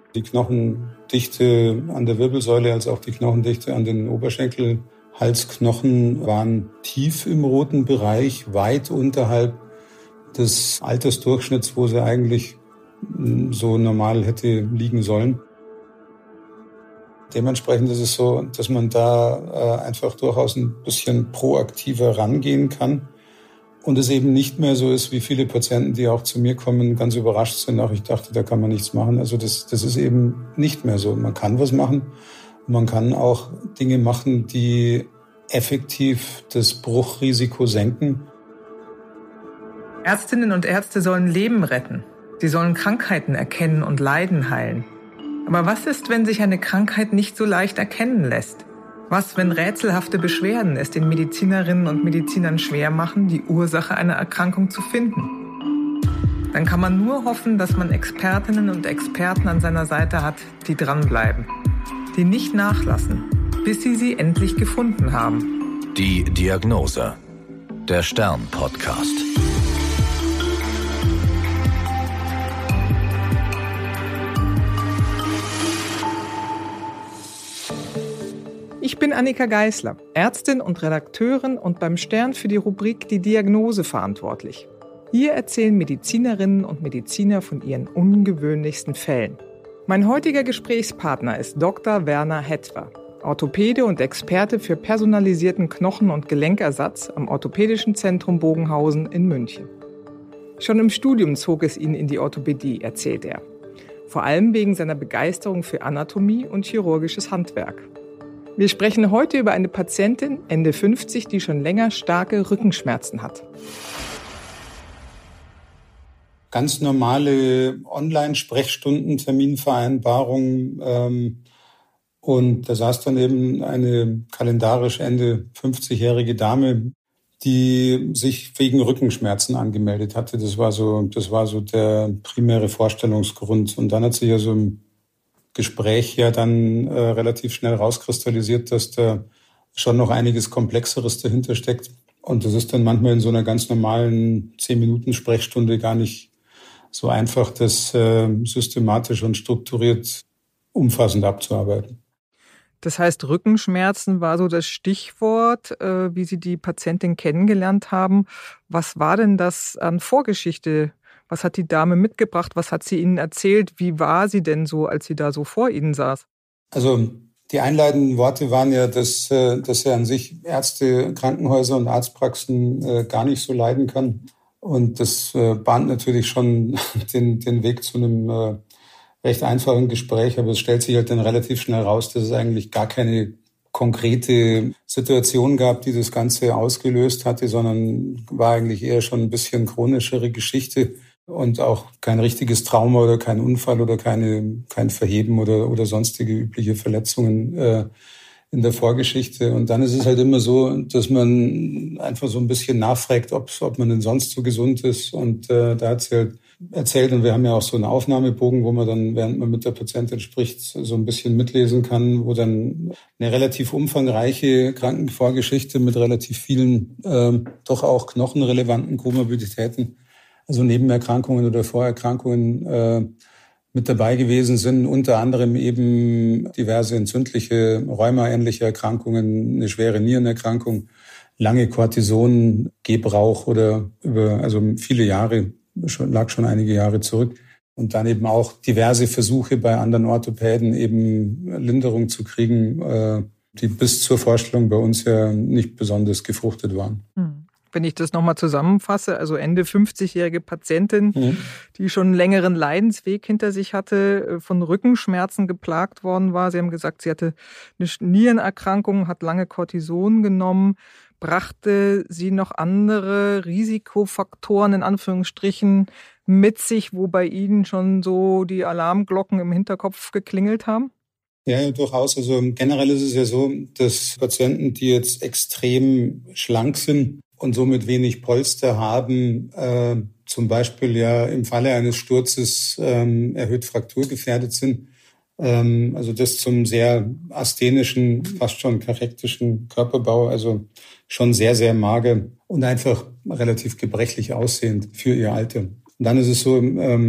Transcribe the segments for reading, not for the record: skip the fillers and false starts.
Die Knochendichte an der Wirbelsäule als auch die Knochendichte an den Oberschenkelhalsknochen waren tief im roten Bereich, weit unterhalb des Altersdurchschnitts, wo sie eigentlich so normal hätte liegen sollen. Dementsprechend ist es so, dass man da einfach durchaus ein bisschen proaktiver rangehen kann. Und es eben nicht mehr so ist, wie viele Patienten, die auch zu mir kommen, ganz überrascht sind. Auch ich dachte, da kann man nichts machen. Also das ist eben nicht mehr so. Man kann was machen. Man kann auch Dinge machen, die effektiv das Bruchrisiko senken. Ärztinnen und Ärzte sollen Leben retten. Sie sollen Krankheiten erkennen und Leiden heilen. Aber was ist, wenn sich eine Krankheit nicht so leicht erkennen lässt? Was, wenn rätselhafte Beschwerden es den Medizinerinnen und Medizinern schwer machen, die Ursache einer Erkrankung zu finden? Dann kann man nur hoffen, dass man Expertinnen und Experten an seiner Seite hat, die dranbleiben, die nicht nachlassen, bis sie endlich gefunden haben. Die Diagnose. Der Stern-Podcast. Ich bin Annika Geisler, Ärztin und Redakteurin und beim Stern für die Rubrik Die Diagnose verantwortlich. Hier erzählen Medizinerinnen und Mediziner von ihren ungewöhnlichsten Fällen. Mein heutiger Gesprächspartner ist Dr. Werner Hetwer, Orthopäde und Experte für personalisierten Knochen- und Gelenkersatz am Orthopädischen Zentrum Bogenhausen in München. Schon im Studium zog es ihn in die Orthopädie, erzählt er. Vor allem wegen seiner Begeisterung für Anatomie und chirurgisches Handwerk. Wir sprechen heute über eine Patientin, Ende 50, die schon länger starke Rückenschmerzen hat. Ganz normale Online-Sprechstunden-Terminvereinbarung. Und da saß dann eben eine kalendarisch Ende 50-jährige Dame, die sich wegen Rückenschmerzen angemeldet hatte. Das war so der primäre Vorstellungsgrund. Und dann hat sich ja so im Gespräch ja dann relativ schnell rauskristallisiert, dass da schon noch einiges Komplexeres dahinter steckt. Und das ist dann manchmal in so einer ganz normalen 10-Minuten-Sprechstunde gar nicht so einfach, das systematisch und strukturiert umfassend abzuarbeiten. Das heißt, Rückenschmerzen war so das Stichwort, wie Sie die Patientin kennengelernt haben. Was war denn das an Vorgeschichte? Was hat die Dame mitgebracht? Was hat sie Ihnen erzählt? Wie war sie denn so, als sie da so vor Ihnen saß? Also die einleitenden Worte waren ja, dass er an sich Ärzte, Krankenhäuser und Arztpraxen gar nicht so leiden kann. Und das bahnt natürlich schon den Weg zu einem recht einfachen Gespräch. Aber es stellt sich halt dann relativ schnell raus, dass es eigentlich gar keine konkrete Situation gab, die das Ganze ausgelöst hatte, sondern war eigentlich eher schon ein bisschen chronischere Geschichte. Und auch kein richtiges Trauma oder kein Unfall oder kein Verheben oder sonstige übliche Verletzungen in der Vorgeschichte. Und dann ist es halt immer so, dass man einfach so ein bisschen nachfragt, ob man denn sonst so gesund ist. Und da hat sie halt erzählt, und wir haben ja auch so einen Aufnahmebogen, wo man dann, während man mit der Patientin spricht, so ein bisschen mitlesen kann, wo dann eine relativ umfangreiche Krankenvorgeschichte mit relativ vielen doch auch knochenrelevanten Komorbiditäten, also Nebenerkrankungen oder Vorerkrankungen mit dabei gewesen sind, unter anderem eben diverse entzündliche, rheumaähnliche Erkrankungen, eine schwere Nierenerkrankung, lange Cortison-Gebrauch oder viele Jahre, lag schon einige Jahre zurück. Und dann eben auch diverse Versuche bei anderen Orthopäden eben Linderung zu kriegen, die bis zur Vorstellung bei uns ja nicht besonders gefruchtet waren. Wenn ich das nochmal zusammenfasse, also Ende 50-jährige Patientin, die schon einen längeren Leidensweg hinter sich hatte, von Rückenschmerzen geplagt worden war. Sie haben gesagt, sie hatte eine Nierenerkrankung, hat lange Cortison genommen. Brachte sie noch andere Risikofaktoren in Anführungsstrichen mit sich, wo bei Ihnen schon so die Alarmglocken im Hinterkopf geklingelt haben? Ja, durchaus. Also generell ist es ja so, dass Patienten, die jetzt extrem schlank sind und somit wenig Polster haben, zum Beispiel ja im Falle eines Sturzes erhöht frakturgefährdet sind. Also das zum sehr asthenischen, fast schon karektischen Körperbau, also schon sehr, sehr mager und einfach relativ gebrechlich aussehend für ihr Alter. Und dann ist es so,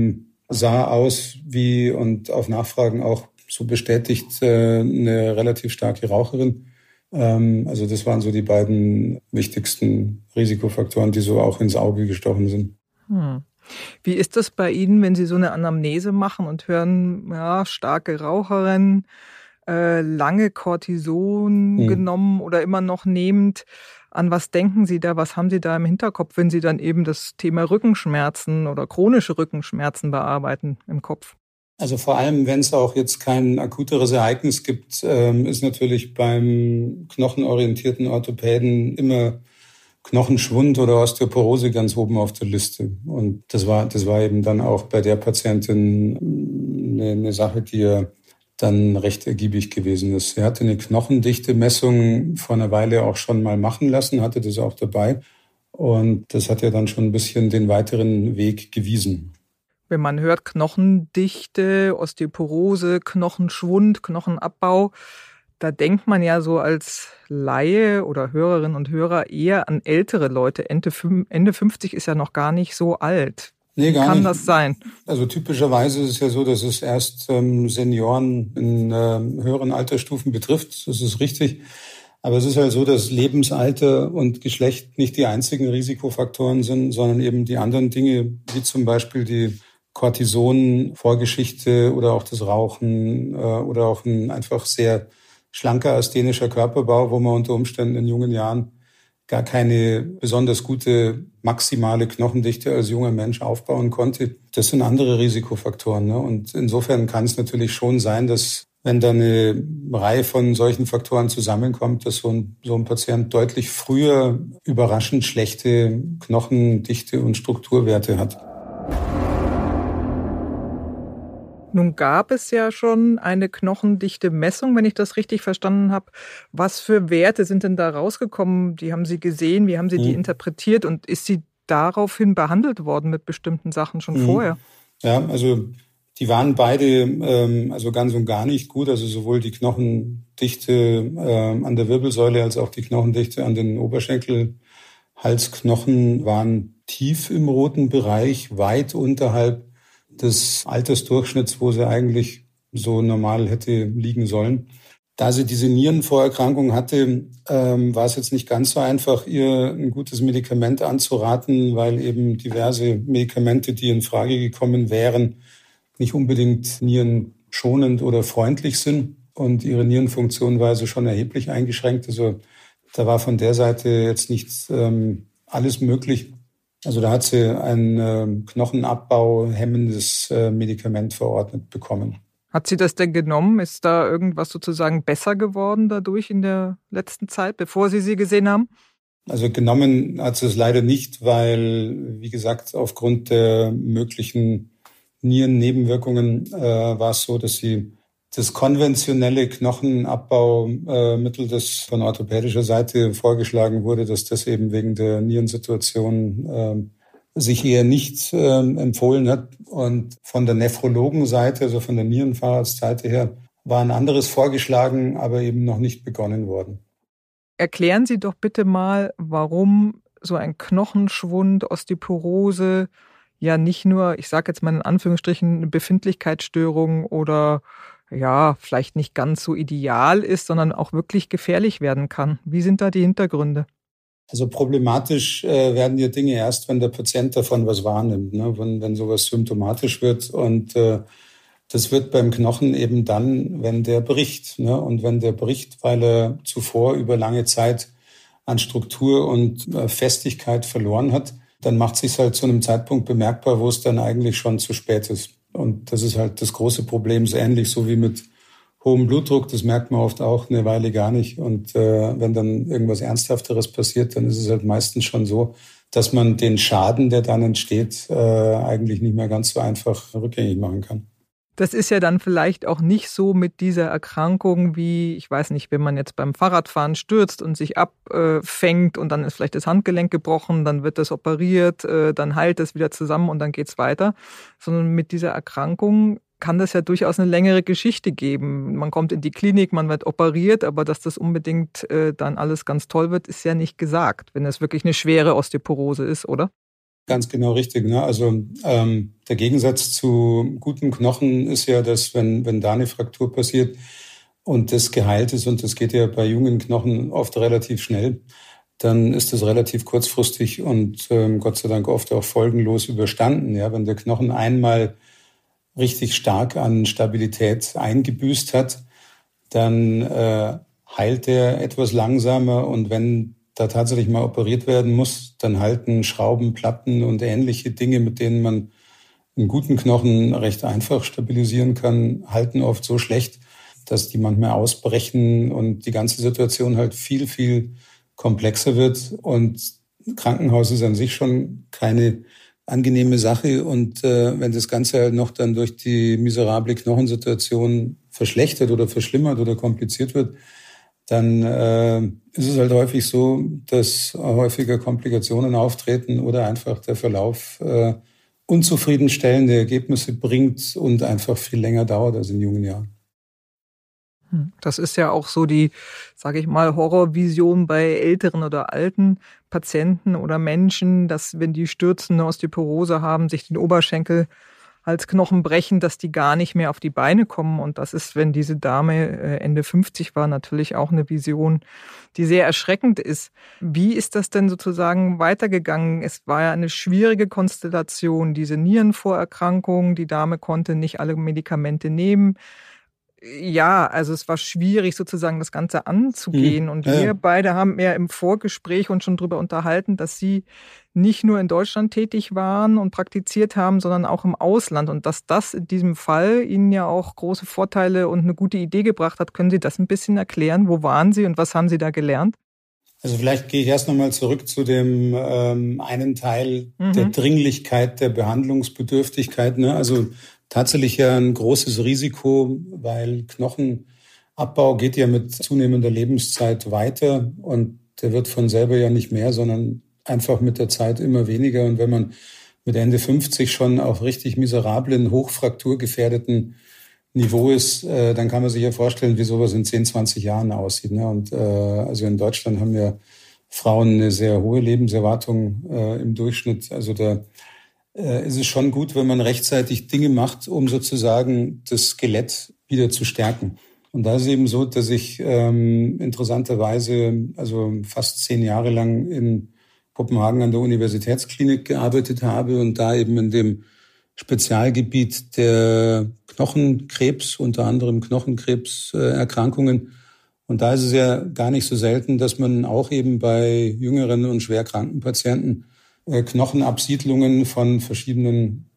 sah aus wie, und auf Nachfragen auch so bestätigt, eine relativ starke Raucherin. Also das waren so die beiden wichtigsten Risikofaktoren, die so auch ins Auge gestochen sind. Wie ist das bei Ihnen, wenn Sie so eine Anamnese machen und hören, ja, starke Raucherin, lange Cortison genommen oder immer noch nehmend? An was denken Sie da? Was haben Sie da im Hinterkopf, wenn Sie dann eben das Thema Rückenschmerzen oder chronische Rückenschmerzen bearbeiten im Kopf? Also vor allem, wenn es auch jetzt kein akuteres Ereignis gibt, ist natürlich beim knochenorientierten Orthopäden immer Knochenschwund oder Osteoporose ganz oben auf der Liste. Und das war eben dann auch bei der Patientin eine Sache, die ja dann recht ergiebig gewesen ist. Sie hatte eine Knochendichte-Messung vor einer Weile auch schon mal machen lassen, hatte das auch dabei. Und das hat ja dann schon ein bisschen den weiteren Weg gewiesen. Wenn man hört Knochendichte, Osteoporose, Knochenschwund, Knochenabbau, da denkt man ja so als Laie oder Hörerinnen und Hörer eher an ältere Leute. Ende 50 ist ja noch gar nicht so alt. Nee, gar Kann nicht. Das sein? Also typischerweise ist es ja so, dass es erst Senioren in höheren Altersstufen betrifft. Das ist richtig. Aber es ist halt so, dass Lebensalter und Geschlecht nicht die einzigen Risikofaktoren sind, sondern eben die anderen Dinge, wie zum Beispiel die Cortison-Vorgeschichte oder auch das Rauchen oder auch ein einfach sehr schlanker asthenischer Körperbau, wo man unter Umständen in jungen Jahren gar keine besonders gute maximale Knochendichte als junger Mensch aufbauen konnte. Das sind andere Risikofaktoren, ne? Und insofern kann es natürlich schon sein, dass wenn da eine Reihe von solchen Faktoren zusammenkommt, dass so ein Patient deutlich früher überraschend schlechte Knochendichte und Strukturwerte hat. Nun gab es ja schon eine Knochendichte-Messung, wenn ich das richtig verstanden habe. Was für Werte sind denn da rausgekommen? Die haben Sie gesehen, wie haben Sie die interpretiert und ist sie daraufhin behandelt worden mit bestimmten Sachen schon vorher? Ja, also die waren beide also ganz und gar nicht gut. Also sowohl die Knochendichte an der Wirbelsäule als auch die Knochendichte an den Oberschenkelhalsknochen waren tief im roten Bereich, weit unterhalb des Altersdurchschnitts, wo sie eigentlich so normal hätte liegen sollen. Da sie diese Nierenvorerkrankung hatte, war es jetzt nicht ganz so einfach, ihr ein gutes Medikament anzuraten, weil eben diverse Medikamente, die in Frage gekommen wären, nicht unbedingt nierenschonend oder freundlich sind und ihre Nierenfunktion war also schon erheblich eingeschränkt. Also da war von der Seite jetzt nicht alles möglich. Also da hat sie ein Knochenabbau hemmendes Medikament verordnet bekommen. Hat sie das denn genommen? Ist da irgendwas sozusagen besser geworden dadurch in der letzten Zeit, bevor Sie gesehen haben? Also genommen hat sie es leider nicht, weil, wie gesagt, aufgrund der möglichen Nierennebenwirkungen war es so, dass sie das konventionelle Knochenabbaumittel, das von orthopädischer Seite vorgeschlagen wurde, dass das eben wegen der Nierensituation sich eher nicht empfohlen hat. Und von der Nephrologenseite, also von der Nierenfacharztseite her, war ein anderes vorgeschlagen, aber eben noch nicht begonnen worden. Erklären Sie doch bitte mal, warum so ein Knochenschwund, Osteoporose ja nicht nur, ich sage jetzt mal in Anführungsstrichen, eine Befindlichkeitsstörung oder ja, vielleicht nicht ganz so ideal ist, sondern auch wirklich gefährlich werden kann. Wie sind da die Hintergründe? Also problematisch werden die Dinge erst, wenn der Patient davon was wahrnimmt, ne? Wenn sowas symptomatisch wird. Und das wird beim Knochen eben dann, wenn der bricht. Ne? Und wenn der bricht, weil er zuvor über lange Zeit an Struktur und Festigkeit verloren hat, dann macht es sich halt zu einem Zeitpunkt bemerkbar, wo es dann eigentlich schon zu spät ist. Und das ist halt das große Problem, so ähnlich so wie mit hohem Blutdruck, das merkt man oft auch eine Weile gar nicht. Und wenn dann irgendwas Ernsthafteres passiert, dann ist es halt meistens schon so, dass man den Schaden, der dann entsteht, eigentlich nicht mehr ganz so einfach rückgängig machen kann. Das ist ja dann vielleicht auch nicht so mit dieser Erkrankung wie, ich weiß nicht, wenn man jetzt beim Fahrradfahren stürzt und sich abfängt und dann ist vielleicht das Handgelenk gebrochen, dann wird das operiert, dann heilt es wieder zusammen und dann geht's weiter. Sondern mit dieser Erkrankung kann das ja durchaus eine längere Geschichte geben. Man kommt in die Klinik, man wird operiert, aber dass das unbedingt dann alles ganz toll wird, ist ja nicht gesagt, wenn es wirklich eine schwere Osteoporose ist, oder? ganz genau richtig. Ne? Also der Gegensatz zu gutem Knochen ist ja, dass wenn da eine Fraktur passiert und das geheilt ist, und das geht ja bei jungen Knochen oft relativ schnell, dann ist das relativ kurzfristig und Gott sei Dank oft auch folgenlos überstanden. Ja? Wenn der Knochen einmal richtig stark an Stabilität eingebüßt hat, dann heilt er etwas langsamer, und wenn da tatsächlich mal operiert werden muss, dann halten Schrauben, Platten und ähnliche Dinge, mit denen man einen guten Knochen recht einfach stabilisieren kann, halten oft so schlecht, dass die manchmal ausbrechen und die ganze Situation halt viel, viel komplexer wird. Und Krankenhaus ist an sich schon keine angenehme Sache. Und wenn das Ganze halt noch dann durch die miserable Knochensituation verschlechtert oder verschlimmert oder kompliziert wird, dann ist es halt häufig so, dass häufiger Komplikationen auftreten oder einfach der Verlauf unzufriedenstellende Ergebnisse bringt und einfach viel länger dauert als in jungen Jahren. Das ist ja auch so die, sage ich mal, Horrorvision bei älteren oder alten Patienten oder Menschen, dass wenn die stürzen, eine Osteoporose haben, sich den Oberschenkelhalsknochen brechen, dass die gar nicht mehr auf die Beine kommen. Und das ist, wenn diese Dame Ende 50 war, natürlich auch eine Vision, die sehr erschreckend ist. Wie ist das denn sozusagen weitergegangen? Es war ja eine schwierige Konstellation, diese Nierenvorerkrankung. Die Dame konnte nicht alle Medikamente nehmen. Ja, also es war schwierig, sozusagen das Ganze anzugehen. Und wir beide haben ja im Vorgespräch uns schon darüber unterhalten, dass Sie nicht nur in Deutschland tätig waren und praktiziert haben, sondern auch im Ausland. Und dass das in diesem Fall Ihnen ja auch große Vorteile und eine gute Idee gebracht hat. Können Sie das ein bisschen erklären? Wo waren Sie und was haben Sie da gelernt? Also vielleicht gehe ich erst nochmal zurück zu dem einen Teil der Dringlichkeit, der Behandlungsbedürftigkeit. Ne? Also tatsächlich ja ein großes Risiko, weil Knochenabbau geht ja mit zunehmender Lebenszeit weiter und der wird von selber ja nicht mehr, sondern einfach mit der Zeit immer weniger. Und wenn man mit Ende 50 schon auf richtig miserablen, hochfrakturgefährdeten Niveau ist, dann kann man sich ja vorstellen, wie sowas in 10, 20 Jahren aussieht. Ne? Und also in Deutschland haben ja Frauen eine sehr hohe Lebenserwartung im Durchschnitt. Also da ist es schon gut, wenn man rechtzeitig Dinge macht, um sozusagen das Skelett wieder zu stärken. Und da ist es eben so, dass ich interessanterweise also fast 10 Jahre lang in Kopenhagen an der Universitätsklinik gearbeitet habe und da eben in dem Spezialgebiet der Knochenkrebs, unter anderem Knochenkrebserkrankungen. Und da ist es ja gar nicht so selten, dass man auch eben bei jüngeren und schwer kranken Patienten Knochenabsiedlungen von verschiedenen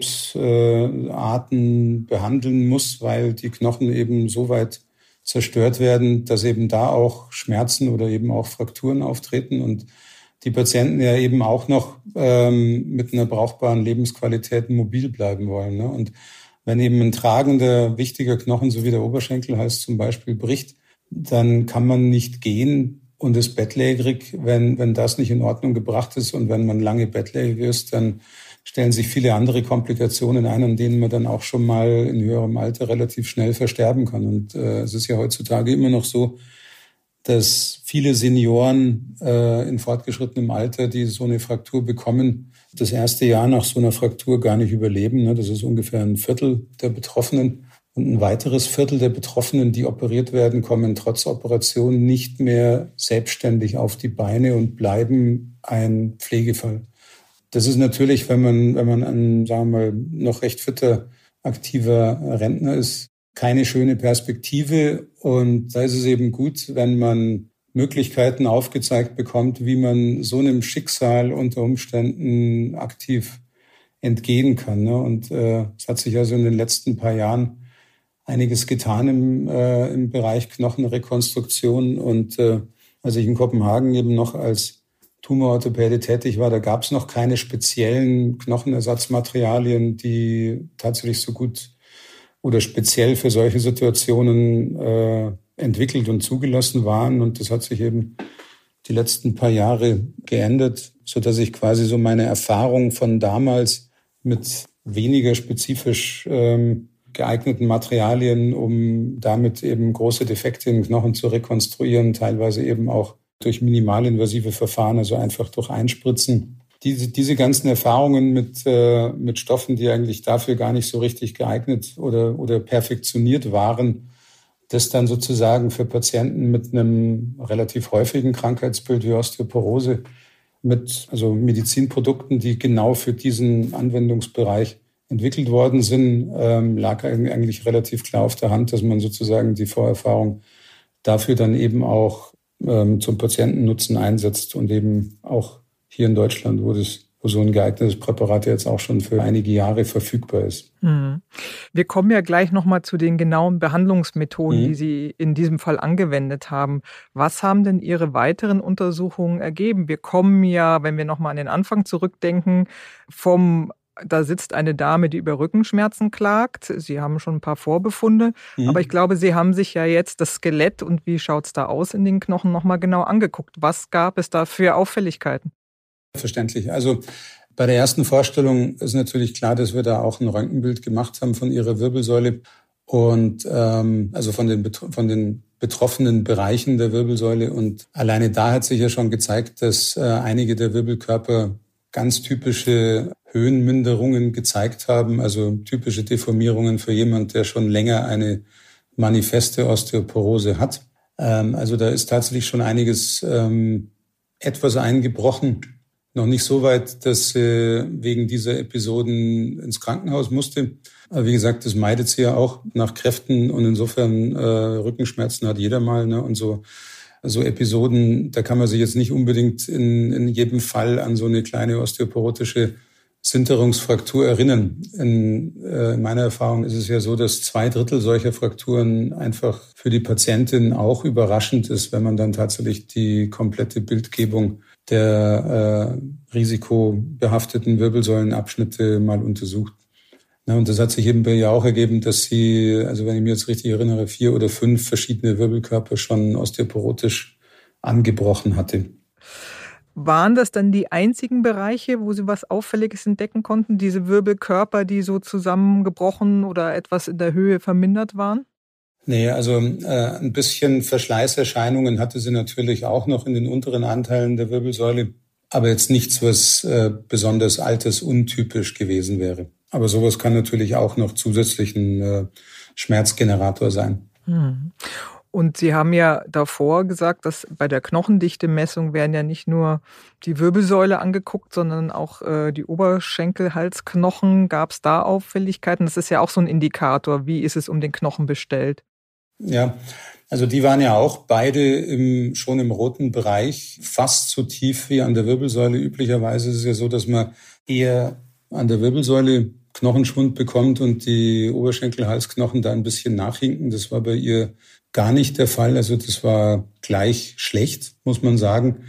Krebsarten behandeln muss, weil die Knochen eben so weit zerstört werden, dass eben da auch Schmerzen oder eben auch Frakturen auftreten und die Patienten ja eben auch noch mit einer brauchbaren Lebensqualität mobil bleiben wollen. Ne? Und wenn eben ein tragender, wichtiger Knochen, so wie der Oberschenkelhals zum Beispiel, bricht, dann kann man nicht gehen und ist bettlägerig, wenn das nicht in Ordnung gebracht ist. Und wenn man lange bettlägerig ist, dann stellen sich viele andere Komplikationen ein, an denen man dann auch schon mal in höherem Alter relativ schnell versterben kann. Und es ist ja heutzutage immer noch so, dass viele Senioren in fortgeschrittenem Alter, die so eine Fraktur bekommen, das erste Jahr nach so einer Fraktur gar nicht überleben. Ne? Das ist ungefähr ein Viertel der Betroffenen. Und ein weiteres Viertel der Betroffenen, die operiert werden, kommen trotz Operation nicht mehr selbstständig auf die Beine und bleiben ein Pflegefall. Das ist natürlich, wenn man ein, sagen wir mal, noch recht fitter, aktiver Rentner ist, keine schöne Perspektive. Und da ist es eben gut, wenn man Möglichkeiten aufgezeigt bekommt, wie man so einem Schicksal unter Umständen aktiv entgehen kann. Ne? Und es hat sich also in den letzten paar Jahren einiges getan im Bereich Knochenrekonstruktion. Und als ich in Kopenhagen eben noch als Tumororthopäde tätig war, da gab es noch keine speziellen Knochenersatzmaterialien, die tatsächlich so gut oder speziell für solche Situationen entwickelt und zugelassen waren. Und das hat sich eben die letzten paar Jahre geändert, sodass ich quasi so meine Erfahrung von damals mit weniger spezifisch geeigneten Materialien, um damit eben große Defekte in Knochen zu rekonstruieren, teilweise eben auch durch minimalinvasive Verfahren, also einfach durch Einspritzen, diese ganzen Erfahrungen mit Stoffen, die eigentlich dafür gar nicht so richtig geeignet oder perfektioniert waren, das dann sozusagen für Patienten mit einem relativ häufigen Krankheitsbild wie Osteoporose mit Medizinprodukten, die genau für diesen Anwendungsbereich entwickelt worden sind, lag eigentlich relativ klar auf der Hand, dass man sozusagen die Vorerfahrung dafür dann eben auch zum Patientennutzen einsetzt und eben auch hier in Deutschland, wo so ein geeignetes Präparat jetzt auch schon für einige Jahre verfügbar ist. Wir kommen ja gleich nochmal zu den genauen Behandlungsmethoden, die Sie in diesem Fall angewendet haben. Was haben denn Ihre weiteren Untersuchungen ergeben? Wir kommen ja, wenn wir nochmal an den Anfang zurückdenken, da sitzt eine Dame, die über Rückenschmerzen klagt. Sie haben schon ein paar Vorbefunde, aber ich glaube, Sie haben sich ja jetzt das Skelett und wie schaut es da aus in den Knochen nochmal genau angeguckt. Was gab es da für Auffälligkeiten? Verständlich. Also bei der ersten Vorstellung ist natürlich klar, dass wir da auch ein Röntgenbild gemacht haben von ihrer Wirbelsäule und also von den betroffenen Bereichen der Wirbelsäule. Und alleine da hat sich ja schon gezeigt, dass einige der Wirbelkörper ganz typische Höhenminderungen gezeigt haben, also typische Deformierungen für jemand, der schon länger eine manifeste Osteoporose hat. Also da ist tatsächlich schon einiges etwas eingebrochen. Noch nicht so weit, dass sie wegen dieser Episoden ins Krankenhaus musste. Aber wie gesagt, das meidet sie ja auch nach Kräften und insofern Rückenschmerzen hat jeder mal. Ne? Und so Episoden, da kann man sich jetzt nicht unbedingt in jedem Fall an so eine kleine osteoporotische Sinterungsfraktur erinnern. In meiner Erfahrung ist es ja so, dass 2/3 solcher Frakturen einfach für die Patientin auch überraschend ist, wenn man dann tatsächlich die komplette Bildgebung der risikobehafteten Wirbelsäulenabschnitte mal untersucht. Na, und das hat sich eben bei ihr auch ergeben, dass sie, also wenn ich mich jetzt richtig erinnere, 4 oder 5 verschiedene Wirbelkörper schon osteoporotisch angebrochen hatte. Waren das dann die einzigen Bereiche, wo Sie was Auffälliges entdecken konnten? Diese Wirbelkörper, die so zusammengebrochen oder etwas in der Höhe vermindert waren? Nee, also ein bisschen Verschleißerscheinungen hatte sie natürlich auch noch in den unteren Anteilen der Wirbelsäule, aber jetzt nichts, was besonders altersuntypisch gewesen wäre. Aber sowas kann natürlich auch noch zusätzlich ein Schmerzgenerator sein. Und Sie haben ja davor gesagt, dass bei der Knochendichte-Messung werden ja nicht nur die Wirbelsäule angeguckt, sondern auch die Oberschenkelhalsknochen. Gab es da Auffälligkeiten? Das ist ja auch so ein Indikator. Wie ist es um den Knochen bestellt? Ja, also die waren ja auch beide schon im roten Bereich, fast so tief wie an der Wirbelsäule. Üblicherweise ist es ja so, dass man eher an der Wirbelsäule Knochenschwund bekommt und die Oberschenkelhalsknochen da ein bisschen nachhinken. Das war bei ihr gar nicht der Fall. Also das war gleich schlecht, muss man sagen.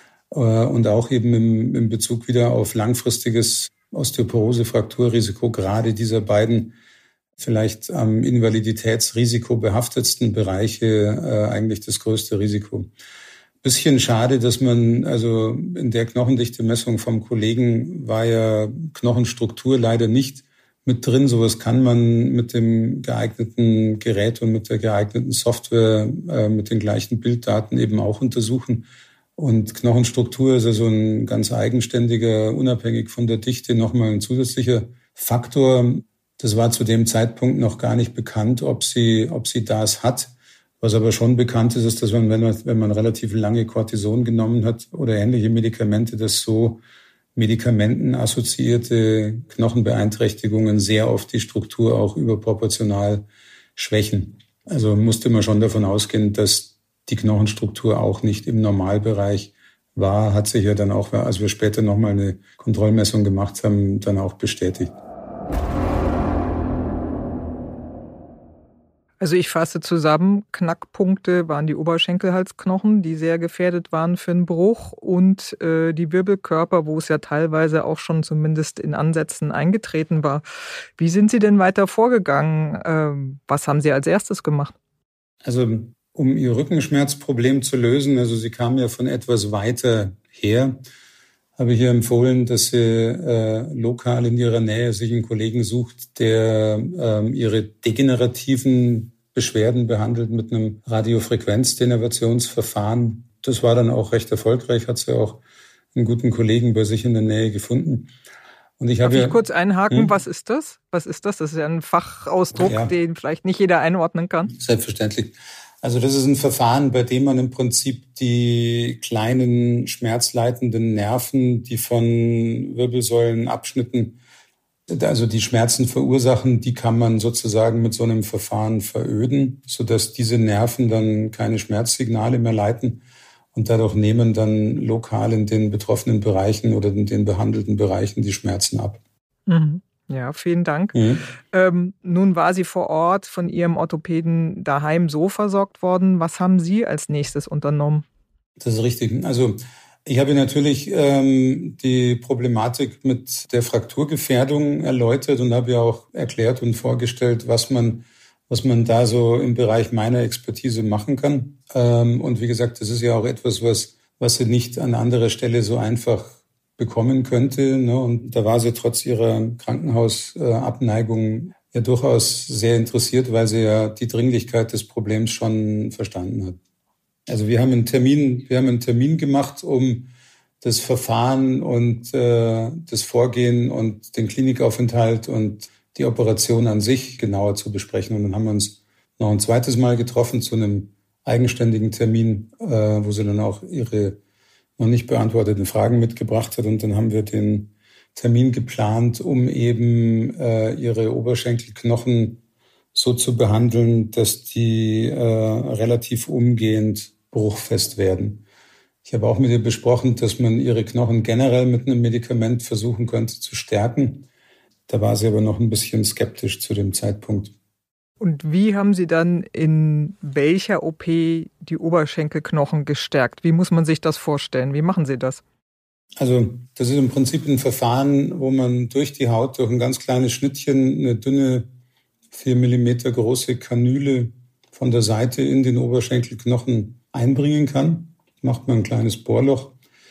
Und auch eben im Bezug wieder auf langfristiges Osteoporose-Frakturrisiko, gerade dieser beiden vielleicht am Invaliditätsrisiko behaftetsten Bereiche eigentlich das größte Risiko. Bisschen schade, dass man, also in der Knochendichte-Messung vom Kollegen war ja Knochenstruktur leider nicht mit drin. Sowas kann man mit dem geeigneten Gerät und mit der geeigneten Software mit den gleichen Bilddaten eben auch untersuchen. Und Knochenstruktur ist also ein ganz eigenständiger, unabhängig von der Dichte, nochmal ein zusätzlicher Faktor. Das war zu dem Zeitpunkt noch gar nicht bekannt, ob sie das hat. Was aber schon bekannt ist, dass man, wenn man relativ lange Cortison genommen hat oder ähnliche Medikamente, dass so medikamentenassoziierte Knochenbeeinträchtigungen sehr oft die Struktur auch überproportional schwächen. Also musste man schon davon ausgehen, dass die Knochenstruktur auch nicht im Normalbereich war, hat sich ja dann auch, als wir später nochmal eine Kontrollmessung gemacht haben, dann auch bestätigt. Also ich fasse zusammen, Knackpunkte waren die Oberschenkelhalsknochen, die sehr gefährdet waren für einen Bruch und die Wirbelkörper, wo es ja teilweise auch schon zumindest in Ansätzen eingetreten war. Wie sind Sie denn weiter vorgegangen? Was haben Sie als erstes gemacht? Also um Ihr Rückenschmerzproblem zu lösen, also Sie kamen ja von etwas weiter her, habe ich ihr empfohlen, dass sie lokal in ihrer Nähe sich einen Kollegen sucht, der ihre degenerativen Beschwerden behandelt mit einem Radiofrequenzdenervationsverfahren. Das war dann auch recht erfolgreich, hat sie auch einen guten Kollegen bei sich in der Nähe gefunden. Und Darf ich kurz einhaken? Was ist das? Was ist das? Das ist ja ein Fachausdruck, den vielleicht nicht jeder einordnen kann. Selbstverständlich. Also das ist ein Verfahren, bei dem man im Prinzip die kleinen schmerzleitenden Nerven, die von Wirbelsäulenabschnitten, also die Schmerzen verursachen, die kann man sozusagen mit so einem Verfahren veröden, sodass diese Nerven dann keine Schmerzsignale mehr leiten. Und dadurch nehmen dann lokal in den betroffenen Bereichen oder in den behandelten Bereichen die Schmerzen ab. Mhm. Ja, vielen Dank. Nun war sie vor Ort von ihrem Orthopäden daheim so versorgt worden. Was haben Sie als nächstes unternommen? Das ist richtig. Also ich habe natürlich die Problematik mit der Frakturgefährdung erläutert und habe ja auch erklärt und vorgestellt, was man da so im Bereich meiner Expertise machen kann. Und wie gesagt, das ist ja auch etwas, was sie nicht an anderer Stelle so einfach bekommen könnte. Ne? Und da war sie trotz ihrer Krankenhausabneigung ja durchaus sehr interessiert, weil sie ja die Dringlichkeit des Problems schon verstanden hat. Also wir haben einen Termin gemacht, um das Verfahren und das Vorgehen und den Klinikaufenthalt und die Operation an sich genauer zu besprechen. Und dann haben wir uns noch ein zweites Mal getroffen zu einem eigenständigen Termin, wo sie dann auch ihre noch nicht beantworteten Fragen mitgebracht hat. Und dann haben wir den Termin geplant, um eben ihre Oberschenkelknochen so zu behandeln, dass die relativ umgehend bruchfest werden. Ich habe auch mit ihr besprochen, dass man ihre Knochen generell mit einem Medikament versuchen könnte zu stärken. Da war sie aber noch ein bisschen skeptisch zu dem Zeitpunkt. Und wie haben Sie dann in welcher OP die Oberschenkelknochen gestärkt? Wie muss man sich das vorstellen? Wie machen Sie das? Also das ist im Prinzip ein Verfahren, wo man durch die Haut, durch ein ganz kleines Schnittchen, eine dünne 4 Millimeter große Kanüle von der Seite in den Oberschenkelknochen einbringen kann. Macht man ein kleines Bohrloch.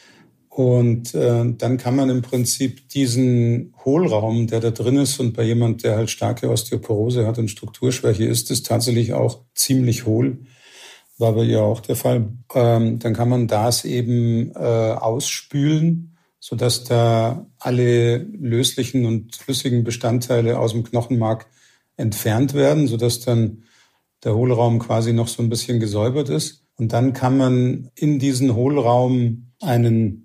Und dann kann man im Prinzip diesen Hohlraum, der da drin ist, und bei jemand, der halt starke Osteoporose hat und Strukturschwäche ist, ist tatsächlich auch ziemlich hohl. War bei ihr auch der Fall. Dann kann man das eben ausspülen, sodass da alle löslichen und flüssigen Bestandteile aus dem Knochenmark entfernt werden, sodass dann der Hohlraum quasi noch so ein bisschen gesäubert ist. Und dann kann man in diesen Hohlraum einen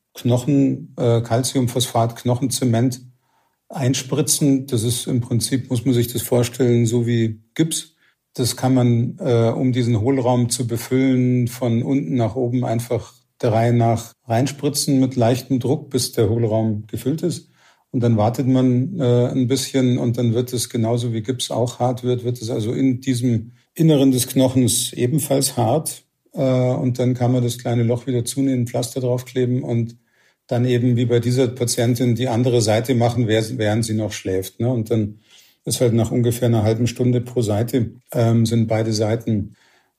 Calciumphosphat-Knochenzement einspritzen. Das ist im Prinzip, muss man sich das vorstellen, so wie Gips. Das kann man, um diesen Hohlraum zu befüllen, von unten nach oben einfach der Reihe nach reinspritzen mit leichtem Druck, bis der Hohlraum gefüllt ist. Und dann wartet man ein bisschen und dann wird es genauso wie Gips auch hart wird es also in diesem Inneren des Knochens ebenfalls hart. Und dann kann man das kleine Loch wieder zunehmen, Pflaster draufkleben und dann eben wie bei dieser Patientin die andere Seite machen, während sie noch schläft. Ne? Und dann ist halt nach ungefähr einer halben Stunde pro Seite sind beide Seiten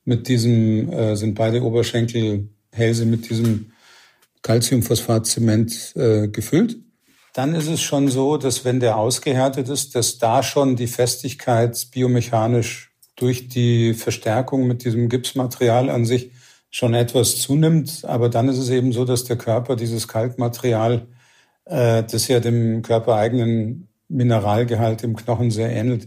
sind beide Oberschenkelhälse mit diesem Calciumphosphat-Zement gefüllt. Dann ist es schon so, dass wenn der ausgehärtet ist, dass da schon die Festigkeit biomechanisch durch die Verstärkung mit diesem Gipsmaterial an sich schon etwas zunimmt. Aber dann ist es eben so, dass der Körper dieses Kalkmaterial, das ja dem körpereigenen Mineralgehalt im Knochen sehr ähnelt,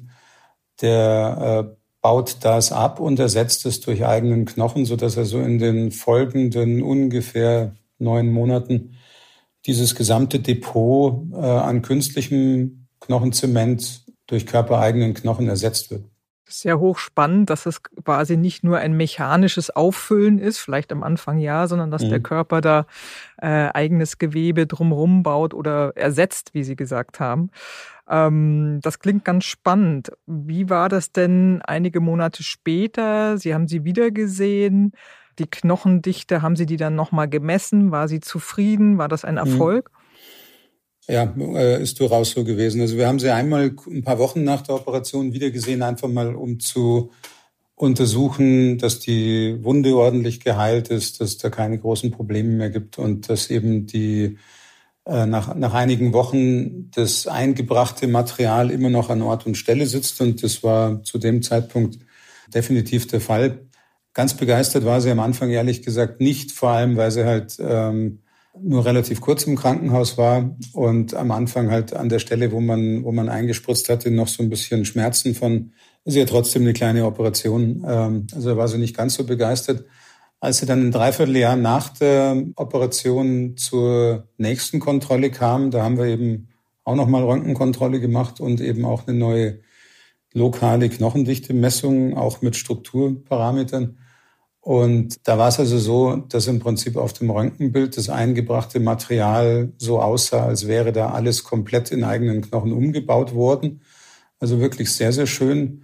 der baut das ab und ersetzt es durch eigenen Knochen, sodass er so in den folgenden ungefähr 9 Monaten dieses gesamte Depot an künstlichem Knochenzement durch körpereigenen Knochen ersetzt wird. Sehr hochspannend, dass es quasi nicht nur ein mechanisches Auffüllen ist, vielleicht am Anfang ja, sondern dass der Körper da eigenes Gewebe drumherum baut oder ersetzt, wie Sie gesagt haben. Das klingt ganz spannend. Wie war das denn einige Monate später? Sie haben sie wieder gesehen. Die Knochendichte, haben Sie die dann nochmal gemessen? War sie zufrieden? War das ein Erfolg? Ja, ist durchaus so gewesen. Also wir haben sie einmal ein paar Wochen nach der Operation wieder gesehen, einfach mal um zu untersuchen, dass die Wunde ordentlich geheilt ist, dass es da keine großen Probleme mehr gibt und dass eben die nach einigen Wochen das eingebrachte Material immer noch an Ort und Stelle sitzt. Und das war zu dem Zeitpunkt definitiv der Fall. Ganz begeistert war sie am Anfang ehrlich gesagt nicht, vor allem weil sie halt nur relativ kurz im Krankenhaus war und am Anfang halt an der Stelle, wo man eingespritzt hatte, noch so ein bisschen Schmerzen von, ist ja trotzdem eine kleine Operation. Also da war sie nicht ganz so begeistert. Als sie dann ein Dreivierteljahr nach der Operation zur nächsten Kontrolle kam, da haben wir eben auch nochmal Röntgenkontrolle gemacht und eben auch eine neue lokale Knochendichte-Messung, auch mit Strukturparametern. Und da war es also so, dass im Prinzip auf dem Röntgenbild das eingebrachte Material so aussah, als wäre da alles komplett in eigenen Knochen umgebaut worden. Also wirklich sehr, sehr schön.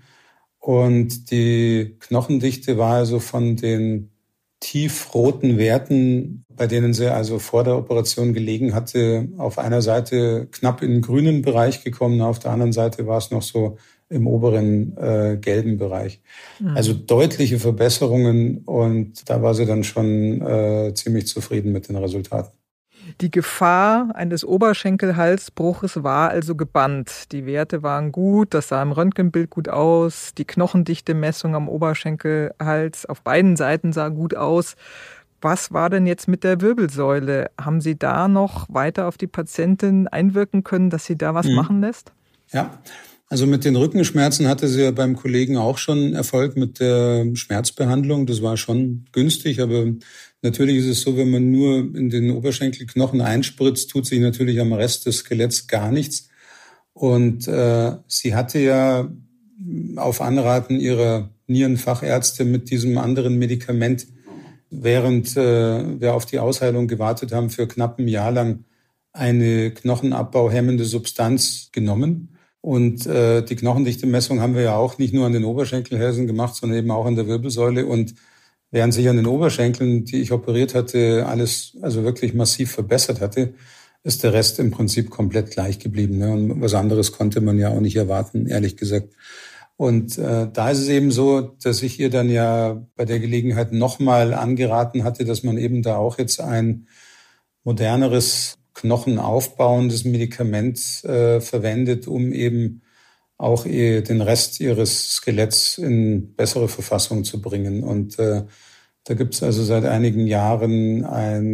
Und die Knochendichte war also von den tiefroten Werten, bei denen sie also vor der Operation gelegen hatte, auf einer Seite knapp in den grünen Bereich gekommen, auf der anderen Seite war es noch so im oberen gelben Bereich. Also deutliche Verbesserungen und da war sie dann schon ziemlich zufrieden mit den Resultaten. Die Gefahr eines Oberschenkelhalsbruches war also gebannt. Die Werte waren gut, das sah im Röntgenbild gut aus, die Knochendichte-Messung am Oberschenkelhals auf beiden Seiten sah gut aus. Was war denn jetzt mit der Wirbelsäule? Haben Sie da noch weiter auf die Patientin einwirken können, dass sie da was machen lässt? Ja. Also mit den Rückenschmerzen hatte sie ja beim Kollegen auch schon Erfolg mit der Schmerzbehandlung. Das war schon günstig, aber natürlich ist es so, wenn man nur in den Oberschenkelknochen einspritzt, tut sich natürlich am Rest des Skeletts gar nichts. Und sie hatte ja auf Anraten ihrer Nierenfachärzte mit diesem anderen Medikament, während wir auf die Ausheilung gewartet haben, für knapp ein Jahr lang eine knochenabbauhemmende Substanz genommen. Und die Knochendichte-Messung haben wir ja auch nicht nur an den Oberschenkelhälsen gemacht, sondern eben auch an der Wirbelsäule. Und während sich an den Oberschenkeln, die ich operiert hatte, alles also wirklich massiv verbessert hatte, ist der Rest im Prinzip komplett gleich geblieben. Ne? Und was anderes konnte man ja auch nicht erwarten, ehrlich gesagt. Und da ist es eben so, dass ich ihr dann ja bei der Gelegenheit nochmal angeraten hatte, dass man eben da auch jetzt ein moderneres knochenaufbauendes Medikament verwendet, um eben auch den Rest ihres Skeletts in bessere Verfassung zu bringen. Und da gibt es also seit einigen Jahren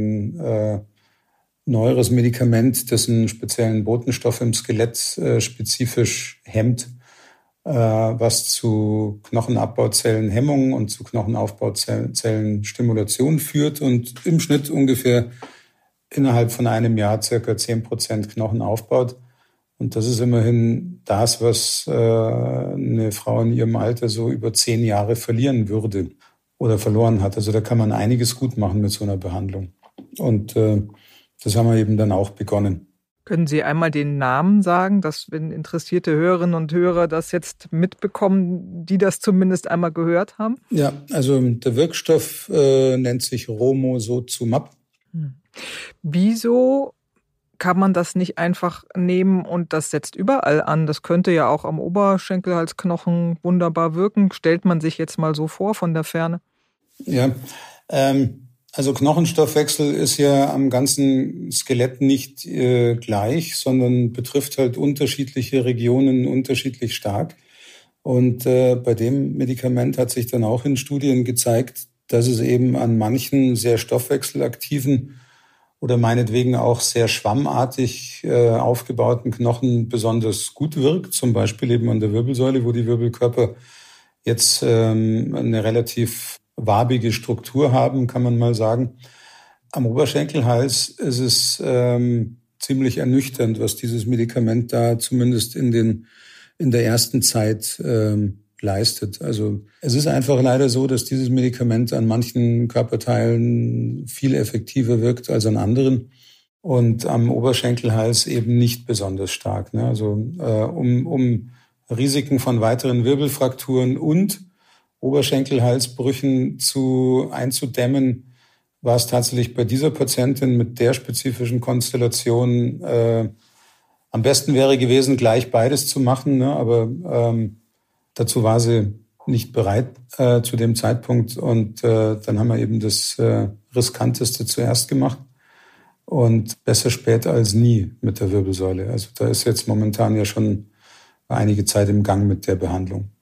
ein neueres Medikament, das einen speziellen Botenstoff im Skelett spezifisch hemmt, was zu Knochenabbauzellenhemmung und zu Knochenaufbauzellenstimulation führt und im Schnitt ungefähr innerhalb von einem Jahr circa 10% Knochen aufbaut. Und das ist immerhin das, was eine Frau in ihrem Alter so über 10 Jahre verlieren würde oder verloren hat. Also da kann man einiges gut machen mit so einer Behandlung. Und das haben wir eben dann auch begonnen. Können Sie einmal den Namen sagen, dass wenn interessierte Hörerinnen und Hörer das jetzt mitbekommen, die das zumindest einmal gehört haben? Ja, also der Wirkstoff nennt sich Romosozumab. Wieso kann man das nicht einfach nehmen und das setzt überall an? Das könnte ja auch am Oberschenkelhalsknochen wunderbar wirken. Stellt man sich jetzt mal so vor von der Ferne. Ja, also Knochenstoffwechsel ist ja am ganzen Skelett nicht gleich, sondern betrifft halt unterschiedliche Regionen unterschiedlich stark. Und bei dem Medikament hat sich dann auch in Studien gezeigt, dass es eben an manchen sehr stoffwechselaktiven oder meinetwegen auch sehr schwammartig aufgebauten Knochen besonders gut wirkt. Zum Beispiel eben an der Wirbelsäule, wo die Wirbelkörper jetzt eine relativ wabige Struktur haben, kann man mal sagen. Am Oberschenkelhals ist es ziemlich ernüchternd, was dieses Medikament da zumindest in der ersten Zeit leistet. Also es ist einfach leider so, dass dieses Medikament an manchen Körperteilen viel effektiver wirkt als an anderen und am Oberschenkelhals eben nicht besonders stark. Ne? Also um Risiken von weiteren Wirbelfrakturen und Oberschenkelhalsbrüchen einzudämmen, war es tatsächlich bei dieser Patientin mit der spezifischen Konstellation am besten wäre gewesen, gleich beides zu machen, ne? Aber dazu war sie nicht bereit zu dem Zeitpunkt und dann haben wir eben das Riskanteste zuerst gemacht und besser spät als nie mit der Wirbelsäule. Also da ist jetzt momentan ja schon einige Zeit im Gang mit der Behandlung.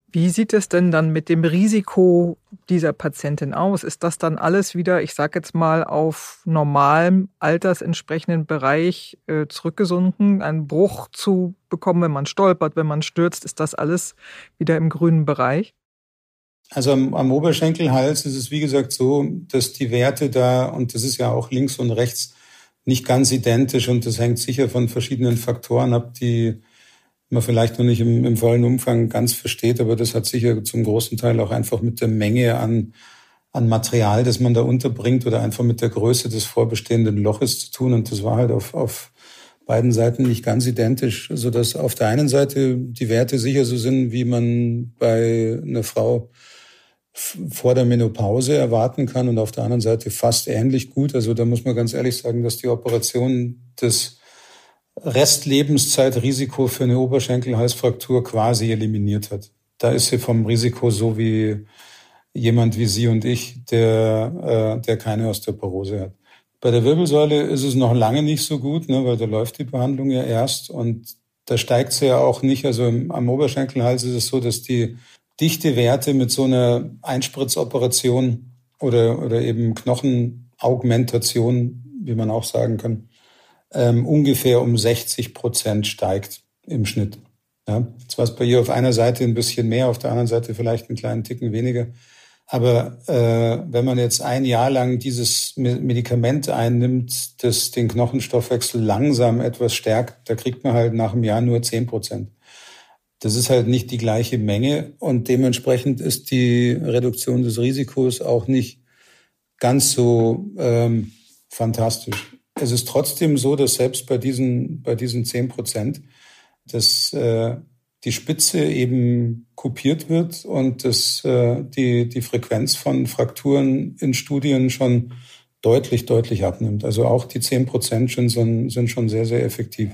Wie sieht es denn dann mit dem Risiko dieser Patientin aus? Ist das dann alles wieder, ich sage jetzt mal, auf normalem altersentsprechenden Bereich zurückgesunken? Einen Bruch zu bekommen, wenn man stolpert, wenn man stürzt, ist das alles wieder im grünen Bereich? Also am Oberschenkelhals ist es wie gesagt so, dass die Werte da, und das ist ja auch links und rechts nicht ganz identisch, und das hängt sicher von verschiedenen Faktoren ab, die man vielleicht noch nicht im vollen Umfang ganz versteht, aber das hat sicher zum großen Teil auch einfach mit der Menge an Material, das man da unterbringt, oder einfach mit der Größe des vorbestehenden Loches zu tun. Und das war halt auf beiden Seiten nicht ganz identisch, sodass auf der einen Seite die Werte sicher so sind, wie man bei einer Frau vor der Menopause erwarten kann, und auf der anderen Seite fast ähnlich gut. Also da muss man ganz ehrlich sagen, dass die Operation das Restlebenszeitrisiko für eine Oberschenkelhalsfraktur quasi eliminiert hat. Da ist sie vom Risiko so wie jemand wie Sie und ich, der keine Osteoporose hat. Bei der Wirbelsäule ist es noch lange nicht so gut, weil da läuft die Behandlung ja erst, und da steigt sie ja auch nicht. Also am Oberschenkelhals ist es so, dass die Dichtewerte mit so einer Einspritzoperation oder eben Knochenaugmentation, wie man auch sagen kann, ungefähr um 60% steigt im Schnitt. Ja, zwar ist bei ihr auf einer Seite ein bisschen mehr, auf der anderen Seite vielleicht einen kleinen Ticken weniger. Aber wenn man jetzt ein Jahr lang dieses Medikament einnimmt, das den Knochenstoffwechsel langsam etwas stärkt, da kriegt man halt nach einem Jahr nur 10%. Das ist halt nicht die gleiche Menge, und dementsprechend ist die Reduktion des Risikos auch nicht ganz so fantastisch. Es ist trotzdem so, dass selbst bei diesen 10%, dass die Spitze eben kopiert wird und dass die Frequenz von Frakturen in Studien schon deutlich abnimmt. Also auch die 10% sind schon sehr, sehr effektiv.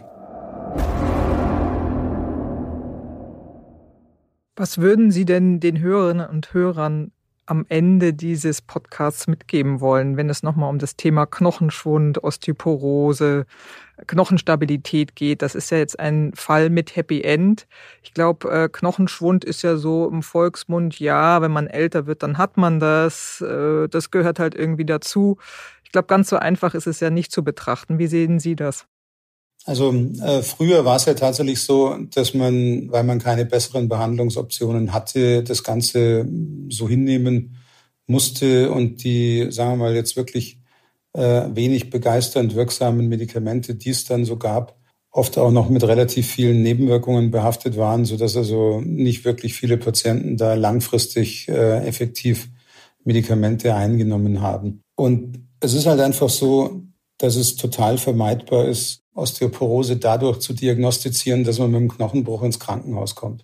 Was würden Sie denn den Hörerinnen und Hörern am Ende dieses Podcasts mitgeben wollen, wenn es nochmal um das Thema Knochenschwund, Osteoporose, Knochenstabilität geht? Das ist ja jetzt ein Fall mit Happy End. Ich glaube, Knochenschwund ist ja so im Volksmund, ja, wenn man älter wird, dann hat man das. Das gehört halt irgendwie dazu. Ich glaube, ganz so einfach ist es ja nicht zu betrachten. Wie sehen Sie das? Also früher war es ja tatsächlich so, dass man, weil man keine besseren Behandlungsoptionen hatte, das Ganze so hinnehmen musste, und die, sagen wir mal, jetzt wirklich wenig begeisternd wirksamen Medikamente, die es dann so gab, oft auch noch mit relativ vielen Nebenwirkungen behaftet waren, sodass also nicht wirklich viele Patienten da langfristig effektiv Medikamente eingenommen haben. Und es ist halt einfach so, dass es total vermeidbar ist, Osteoporose dadurch zu diagnostizieren, dass man mit einem Knochenbruch ins Krankenhaus kommt.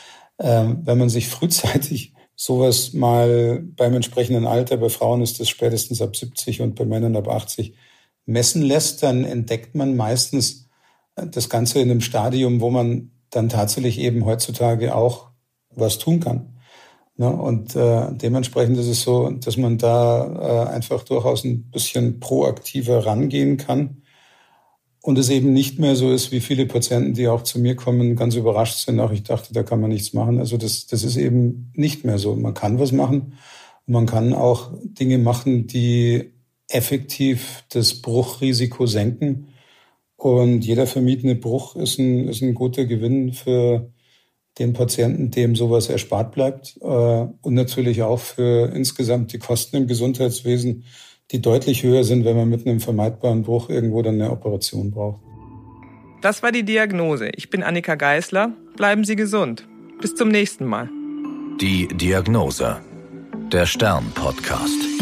Wenn man sich frühzeitig sowas mal beim entsprechenden Alter, bei Frauen ist das spätestens ab 70 und bei Männern ab 80, messen lässt, dann entdeckt man meistens das Ganze in einem Stadium, wo man dann tatsächlich eben heutzutage auch was tun kann. Und dementsprechend ist es so, dass man da einfach durchaus ein bisschen proaktiver rangehen kann. Und es eben nicht mehr so ist, wie viele Patienten, die auch zu mir kommen, ganz überrascht sind. Auch ich dachte, da kann man nichts machen. Also das ist eben nicht mehr so. Man kann was machen. Und man kann auch Dinge machen, die effektiv das Bruchrisiko senken. Und jeder vermiedene Bruch ist ein guter Gewinn für den Patienten, dem sowas erspart bleibt. Und natürlich auch für insgesamt die Kosten im Gesundheitswesen, die deutlich höher sind, wenn man mit einem vermeidbaren Bruch irgendwo dann eine Operation braucht. Das war die Diagnose. Ich bin Annika Geisler. Bleiben Sie gesund. Bis zum nächsten Mal. Die Diagnose. Der Stern-Podcast.